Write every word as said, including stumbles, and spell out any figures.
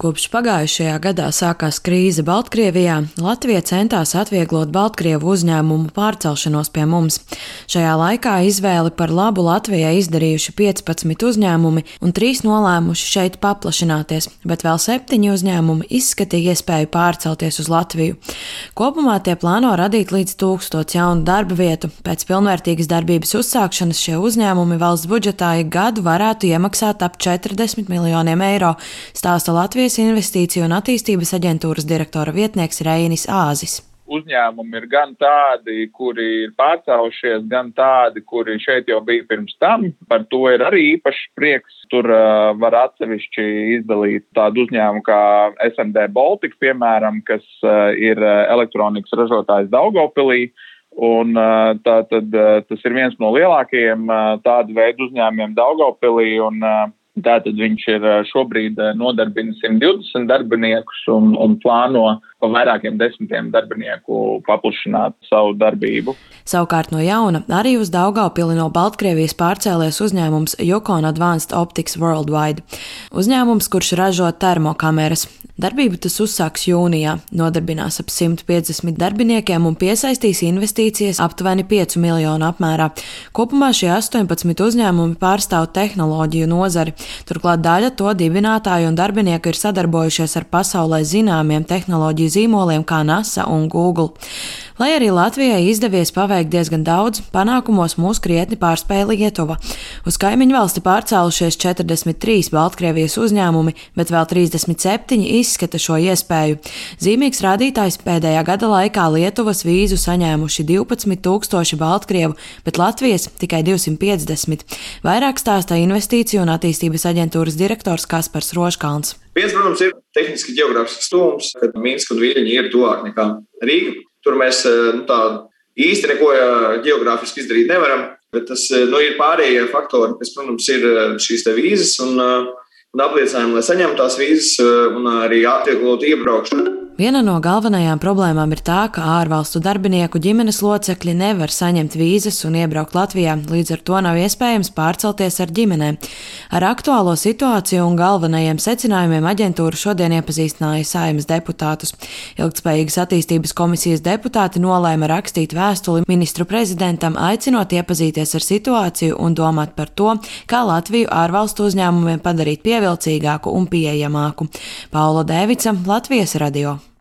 Kopš pagājušajā gadā sākās krīze Baltkrievijā, Latvija centās atvieglot Baltkrievu uzņēmumu pārcelšanos pie mums. Šajā laikā izvēli par labu Latvijai izdarījuši piecpadsmit uzņēmumi un trīs nolēmuši šeit paplašināties, bet vēl septiņi uzņēmumi izskatīja iespēju pārcelties uz Latviju. Kopumā tie plāno radīt līdz tūkstots jaunu darba vietu. Pēc pilnvērtīgas darbības uzsākšanas šie uzņēmumi valsts budžetā ik gadu varētu iemaksāt ap četrdesmit miljoniem eiro, stāsta Latvijas Investīciju un attīstības aģentūras direktora vietnieks Reinis Āzis. Uzņēmumi ir gan tādi, kuri ir pārcēlušies, gan tādi, kuri šeit jau bija pirms tam. Par to ir arī īpašs prieks. Tur uh, var atsevišķi izdalīt tādu uzņēmumu kā S M D Baltic, piemēram, kas uh, ir elektronikas ražotājs Daugavpilī. Un uh, tā, tad, uh, tas ir viens no lielākajiem uh, tādu veidu uzņēmumiem Daugavpilī. Un, uh, Tātad viņš ir šobrīd nodarbina simt divdesmit darbiniekus un, un plāno pa vairākiem desmitiem darbinieku paplašināt savu darbību. Savukārt no jauna arī uz Daugavpili no Baltkrievijas pārcēlies uzņēmums Yukon Advanced Optics Worldwide. Uzņēmums, kurš ražo termokameras. Darbību tas uzsāks jūnijā, nodarbinās ap simt piecdesmit darbiniekiem un piesaistīs investīcijas aptuveni piecu miljonu apmērā. Kopumā šie astoņpadsmit uzņēmumi pārstāv tehnoloģiju nozari. Turklāt daļa to dibinātāju un darbinieku ir sadarbojušies ar pasaulē zināmiem tehnoloģiju zīmoliem kā NASA un Google. Lai arī Latvijai izdevies paveikt diezgan daudz, panākumos mūs krietni pārspēja Lietuva. Uz kaimiņu valsti pārcēlušies četrdesmit trīs Baltkrievijas uzņēmumi, bet vēl trīsdesmit septiņi izskata šo iespēju. Zīmīgs rādītājs pēdējā gada laikā Lietuvas vīzu saņēmuši divpadsmit tūkstoši Baltkrievu, bet Latvijas tikai divsimt piecdesmit. Vairāk stāsta Investīciju un attīstības aģentūras direktors Kaspars Roškalns. Viens, protams, ir tehniski ģeogrāfisks tuvums, kad Minska un Viļņi ir tuvāk nekā Rīga. Tur mēs nu, tā īsti neko ģeogrāfiski izdarīt nevaram, bet tas nu, ir pārējie faktori, kas, protams, ir šīs te vīzas un, un apliecinājumi, lai saņemtu tās vīzas un arī atvieglot iebraukšanu. Viena no galvenajām problēmām ir tā, ka ārvalstu darbinieku ģimenes locekļi nevar saņemt vīzas un iebraukt Latvijā, līdz ar to nav iespējams pārcelties ar ģimenēm. Ar aktuālo situāciju un galvenajiem secinājumiem aģentūra šodien iepazīstināja Saeimas deputātus. Ilgtspējīgas attīstības komisijas deputāti nolēma rakstīt vēstuli ministru prezidentam, aicinot iepazīties ar situāciju un domāt par to, kā Latviju ārvalstu uzņēmumiem padarīt pievilcīgāku un pieejamāku. Paula Dēvica, Latvijas radio.